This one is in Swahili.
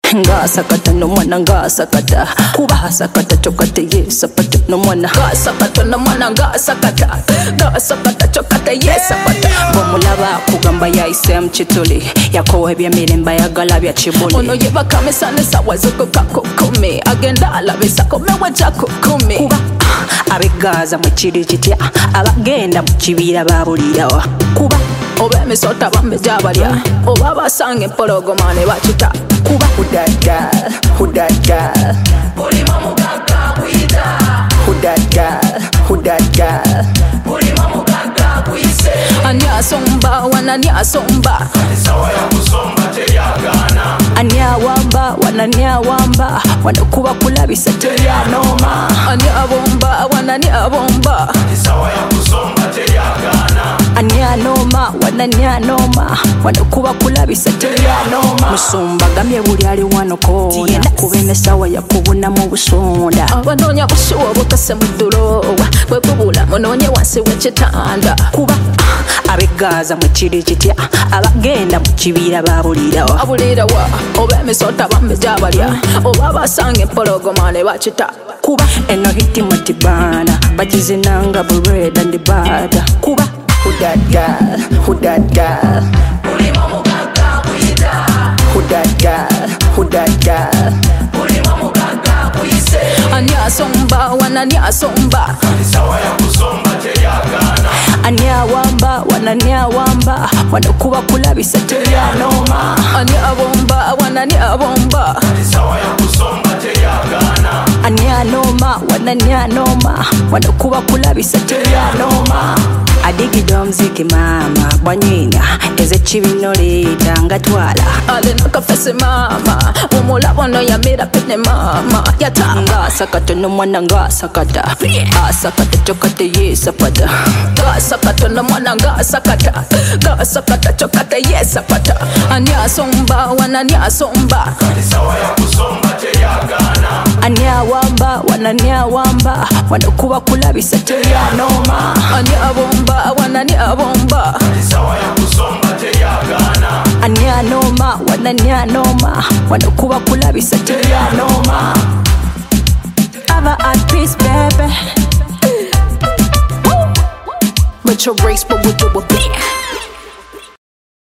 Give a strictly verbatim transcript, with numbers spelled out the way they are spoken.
Ngasakata no mwana ngasakata kuba sakata chokate yesapata no mwana ngasakata no mwana ngasakata ngasakata chokate yesapata bomulaba kugamba yaise mchituli yakowe bya miremba yagala bya chibuli ono yeba kamesane sawazuko kako kumi agenda alabisa komewe chako kumi kuba abegaza mu kiri kitya abagenda mu kibira babulirawa kuba oba misota bambejabalya oba basange pologomane bachita kuba who that girl who that girl buli mamugaga kuida who that girl who that girl buli mamugaga kuise anya somba wananya somba sawa ya kusomba teyagana anya wamba wananya wamba wanakuba kulabisa teyanoma anya bomba wananya bomba sawa ya kusomba teyagana anya noma wananya noma wanakuba kulabisa teyanoma musumba gamye buli ali wano kona kubene sawa ya kubuna mu busonda abanonya busuwa bukase mudulowa bwe kubula munonye wansi w'ekitanda kuba abegaza mu kiri kitya abagenda mu kibira babulirawa abulirawa oba emisota bambejabalya oba basange pologomane bachita kuba eno hiti matibana bakizinanga bureda ndi bada kuba who that girl who that girl buli mamugaga kuida who that girl who that girl buli mamugaga kuise anya somba wananya somba sawa ya kusomba teyagana anya wamba wananya wamba wanakuba kulabisa teyanoma anya bomba wananya bomba sawa ya kusomba teyagana anya noma wananya noma wanakuba kulabisa teyanoma adigida mziki mama bwanyina eze chibinoleta ngatwala ale nakafese mama umulabo no yamira pene mama yatanga sakata no mwana ngasakata asakata chokate yesapata ngasakata no mwana ngasakata ngasakata chokate yesapata anya somba wananya somba sawa ya kusomba teyagana anya wamba wananya wamba wanakuba kulabisa teyanoma anya bomba wananya bomba sawa ya kusomba teyagana anya noma wananya noma wanakuba kulabisa teyanoma ava at peace baby Metro race but we do a beat